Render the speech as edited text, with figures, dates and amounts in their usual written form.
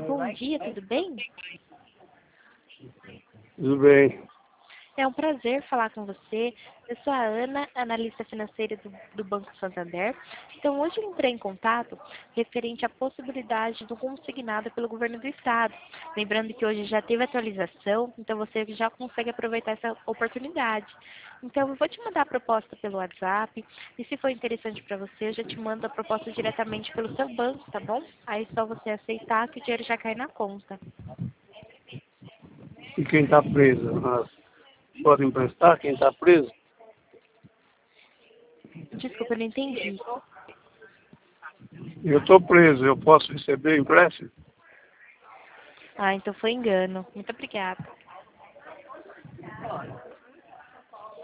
bom dia, tudo bem? Tudo bem. É um prazer falar com você. Eu sou a Ana, analista financeira do Banco Santander. Então, hoje eu entrei em contato referente à possibilidade do consignado pelo governo do estado. Lembrando que hoje já teve atualização, então você já consegue aproveitar essa oportunidade. Então, eu vou te mandar a proposta pelo WhatsApp e se for interessante para você, eu já te mando a proposta diretamente pelo seu banco, tá bom? Aí é só você aceitar que o dinheiro já cai na conta. E quem está preso? Pode emprestar quem está preso? Desculpa, eu não entendi. Eu estou preso, eu posso receber empréstimo? Ah, então foi engano. Muito obrigada.